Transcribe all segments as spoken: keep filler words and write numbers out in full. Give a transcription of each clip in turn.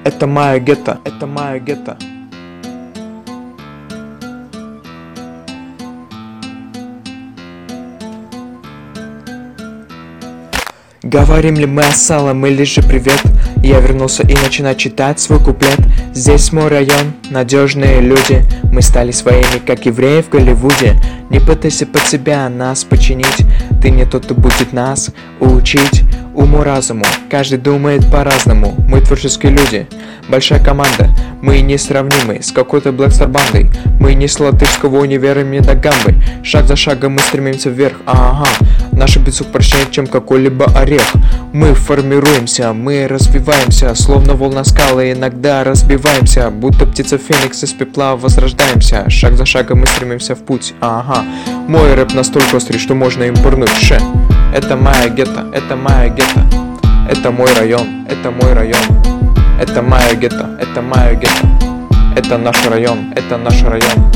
Это мое гетто, это мое гетто. Говорим ли мы ассалам или же привет? Я вернулся и начинаю читать свой куплет. Здесь мой район, надежные люди. Мы стали своими, как евреи в Голливуде. Не пытайся под себя нас починить. Ты не тот, кто будет нас учить уму-разуму. Каждый думает по-разному. Мы творческие люди, большая команда. Мы несравнимы с какой-то Blackstar бандой. Мы не с латышского универа Медогамбы. Шаг за шагом мы стремимся вверх. Ага, наш бицух прочнее, чем какой-либо орех. Мы формируемся, мы развиваемся, словно волна скалы, иногда разбиваемся, будто птица Феникс из пепла возрождаемся. Шаг за шагом мы стремимся в путь. Ага, мой рэп настолько острый, что можно им пырнуть. Ше. Это моя гетто, это моя гетто. Это мой район, это мой район. Это моя гетто, это моя гетто. Это наш район, это наш район.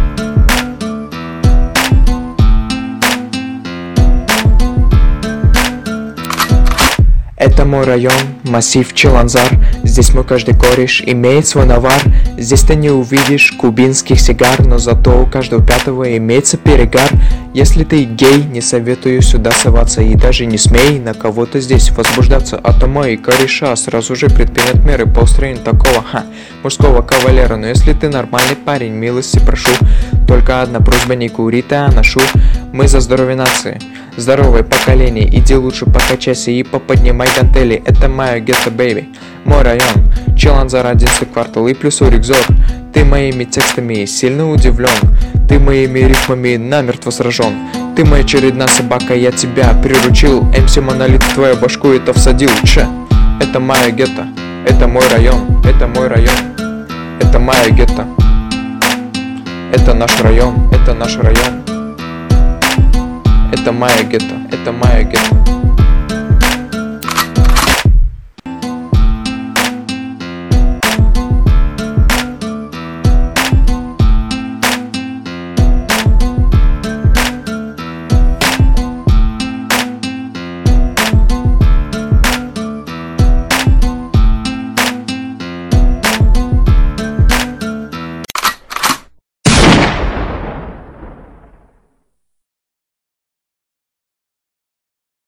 Это мой район, массив Чиланзар. Здесь мой каждый кореш имеет свой навар. Здесь ты не увидишь кубинских сигар, но зато у каждого пятого имеется перегар. Если ты гей, не советую сюда соваться. И даже не смей на кого-то здесь возбуждаться. А то мои кореша сразу же предпринят меры по устранению такого ха, мужского кавалера. Но если ты нормальный парень, милости прошу. Только одна просьба: не кури, а ношу. Мы за здоровье нации, здоровое поколение. Иди лучше покачайся и поподнимай гантели. Это мое гетто, бэйби. Мой район, Чиланзар, одиннадцатый квартал и плюс Урикзор. Ты моими текстами сильно удивлен. Ты моими рифмами намертво сражен. Ты моя очередная собака, я тебя приручил. эм си Монолит в твою башку это всадил. Че? Это мое гетто, это мой район, это мой район. Это мое гетто. Это наш район, это наш район. Это мое гетто, это мое гетто.